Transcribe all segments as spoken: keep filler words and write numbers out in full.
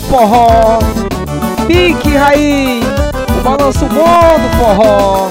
forró, pique raiz, o balanço bom do forró.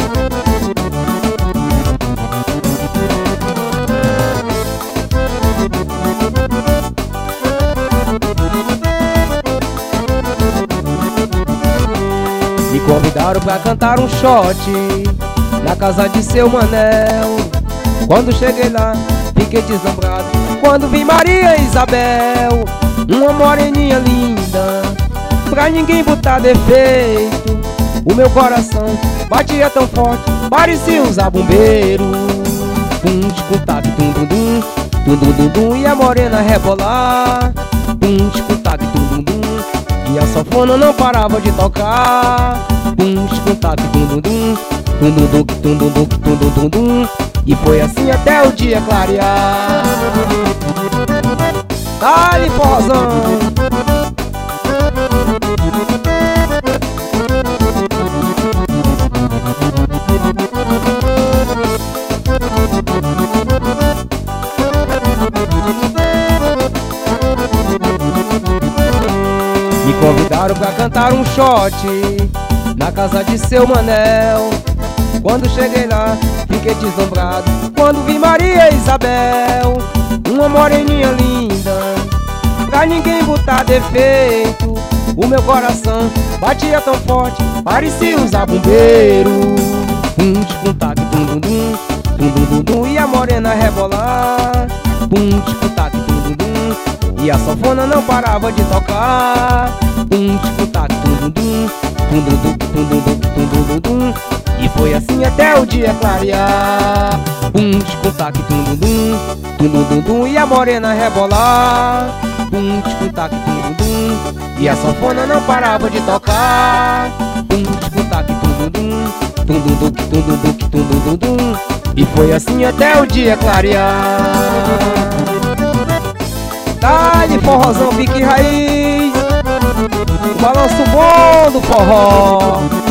Me convidaram pra cantar um shot na casa de seu Manel. Quando cheguei lá, fiquei deslumbrado quando vi Maria Isabel, uma moreninha linda, pra ninguém botar defeito. O meu coração batia tão forte, parecia um zabumbeiro. Tum, tic-tac, tum, dum, dum, tum, dum, dum, dum, e a morena rebolar. Tum, tic-tac, tum, dum, dum, e a sanfona não parava de tocar. Tum, tic-tac, tum, dum, dum, tum, dum, dum, tum, dum, dum, tum, dum, dum, dum. E foi assim até o dia clarear. Dá-lhe forrozão. Me convidaram pra cantar um shot na casa de seu Manel. Quando cheguei lá, fiquei deslumbrado quando vi Maria Isabel, uma moreninha linda, pra ninguém botar defeito. O meu coração batia tão forte, parecia um zabumbeiro. Pum, tic-tac, tum, dum, dum, tum, dum, dum, dum, e a morena rebolar. Pum, tic-tac, tum, dum, dum, e a sanfona não parava de tocar. Pum, tic-tac, tum, dum, dum, tum, dum, dum, tum, dum, dum, tum, dum, dum, dum. E foi assim até o dia clarear. Pum, tic-tac, tum, dum, dum, tum, dum, dum, dum, e a morena rebolar. Pum, tic-tac, tum, dum, dum, e a sanfona não parava de tocar. Pum, tic-tac, tum, dum, dum, tum, dum, dum, tum, dum, dum, tum, dum, dum, dum. E foi assim até o dia clarear. Dá-lhe forrozão, pique raiz, o balanço bom do forró.